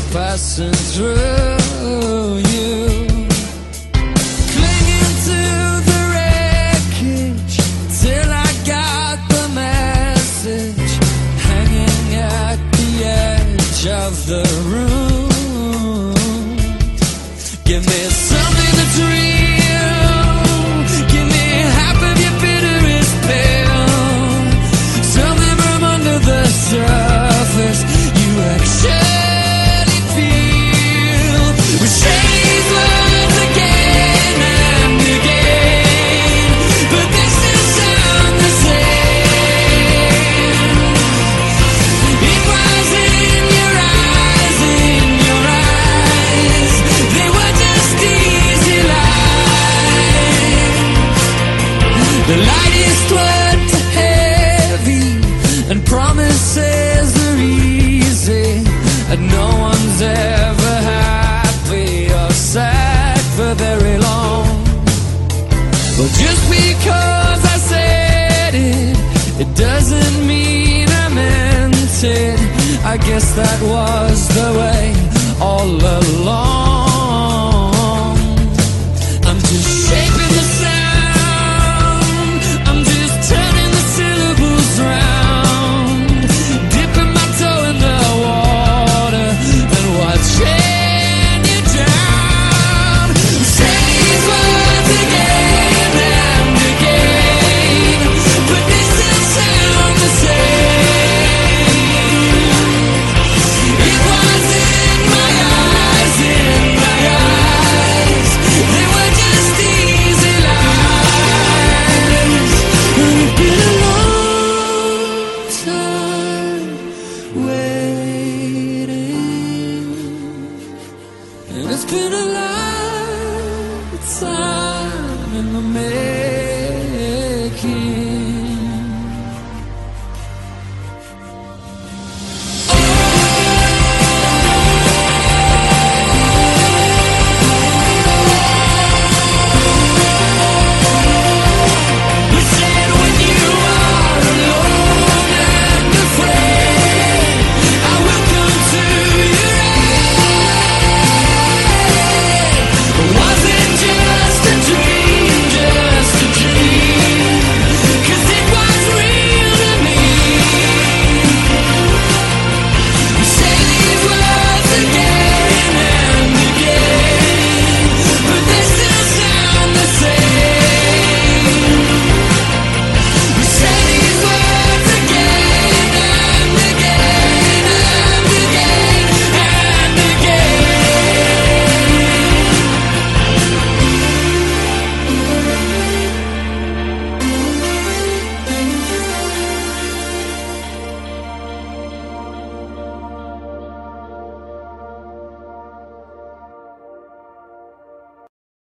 passing through you, clinging to the wreckage till I got the message, hanging at the edge of the room. Give me something that's real, give me half of your bitterest pain, something from under the surface you actually feel. We change words again and again, but this still sound the same. It was in your eyes, they were just easy lies. The lightest word to heavy, and promises are easy, and no one's ever happy or sad for very long. But just because I said it, it doesn't mean I meant it. I guess that was the